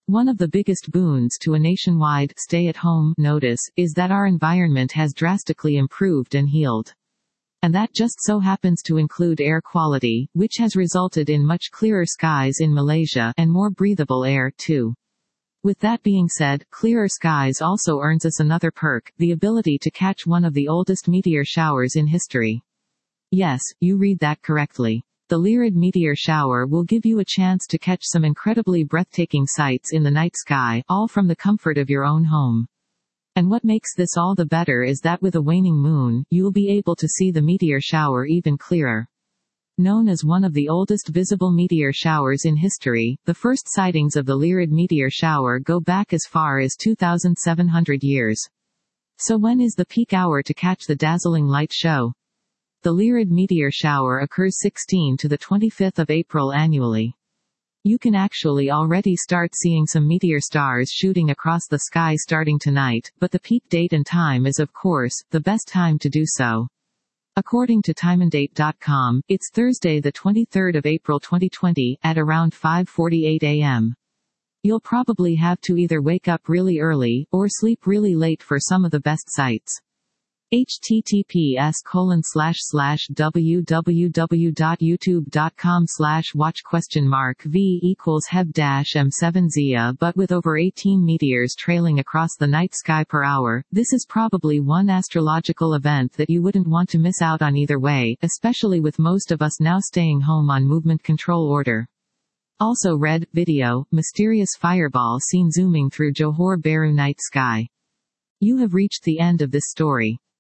One of the biggest boons to a nationwide stay-at-home notice is that our environment has drastically improved and healed. And that just so happens to include air quality, which has resulted in much clearer skies in Malaysia and more breathable air, too. With that being said, clearer skies also earns us another perk, the ability to catch one of the oldest meteor showers in history. Yes, you read that correctly. The Lyrid meteor shower will give you a chance to catch some incredibly breathtaking sights in the night sky, all from the comfort of your own home. And what makes this all the better is that with a waning moon, you'll be able to see the meteor shower even clearer. Known as one of the oldest visible meteor showers in history, the first sightings of the Lyrid meteor shower go back as far as 2,700 years. So when is the peak hour to catch the dazzling light show? The Lyrid meteor shower occurs 16 to the 25th of April annually. You can actually already start seeing some meteor stars shooting across the sky starting tonight, but the peak date and time is of course, the best time to do so. According to timeanddate.com, it's Thursday the 23rd of April 2020, at around 5:48 a.m. You'll probably have to either wake up really early, or sleep really late for some of the best sights. https://www.youtube.com/watch?v=heb-m7 But with over 18 meteors trailing across the night sky per hour, this is probably one astrological event that you wouldn't want to miss out on either way, especially with most of us now staying home on movement control order. Also read, video, mysterious fireball seen zooming through Johor Bahru night sky. You have reached the end of this story.